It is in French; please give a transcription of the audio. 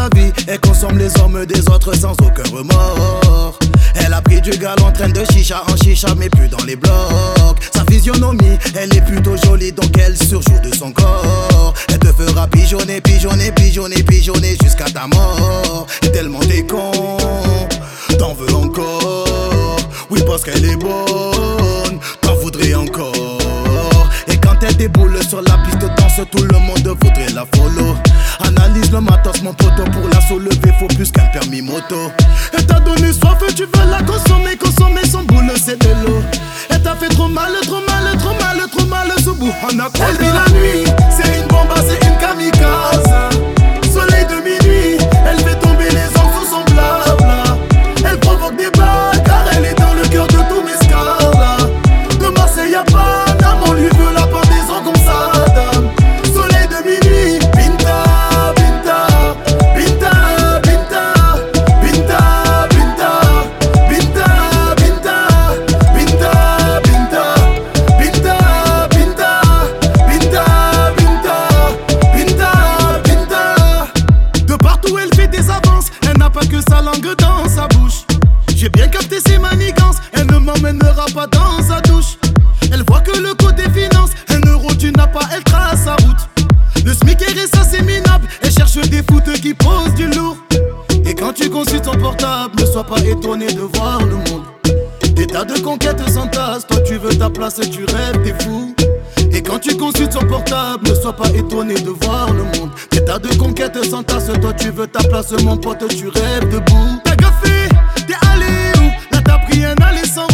sa vie, elle consomme les hommes des autres sans aucun remords. Elle a pris du gal en train de chicha en chicha, mais plus dans les blocs. Sa physionomie, elle est plutôt jolie, donc elle surjoue de son corps. Elle te fera pigeonner, pigeonner, pigeonner, pigeonner jusqu'à ta mort. Et tellement t'es con, t'en veux encore. Oui, parce qu'elle est bonne, t'en voudrais encore. Et quand elle déboule sur la piste de danse, tout le monde voudrait la follow. Analyse le matos, mon poteau, pour la soulever, faut plus qu'un permis moto. Elle t'a donné soif, tu veux la consommer, consommer son boule, c'est de l'eau. Elle t'a fait trop mal, trop mal, trop mal, trop mal, ce bout en a. Elle dit la nuit, c'est une bombe, c'est une kamikaze. Soleil de minuit, elle fait tomber les hommes sous son blabla. Elle provoque des balles, car elle est dans le cœur de tous mes scars. De Marseille à Paname, on lui veut la pendaison comme Saddam. Soleil de minuit, Binta, Binta, Binta, Binta, Binta, Binta, Binta, Binta, Binta, Binta, Binta, Binta, Binta, Binta, Binta. De partout elle fait des avances, elle n'a pas que sa langue dans sa bouche. J'ai bien capté ses manigances, elle ne m'emmènera pas dans sa douche. Elle voit que le côté finance, un euro tu n'as pas, elle trace sa route. Le SMIC est ça c'est minable, elle cherche des foutes qui posent du lourd. Et quand tu consultes son portable, ne sois pas étonné de voir le monde. Des tas de conquêtes s'entassent, toi tu veux ta place et tu rêves, t'es fou. Et quand tu consultes son portable, ne sois pas étonné de voir le monde. Des tas de conquêtes s'entassent, toi tu veux ta place, mon pote, tu rêves debout. T'as gaffé, t'es allé où? Là t'as pris un aller sans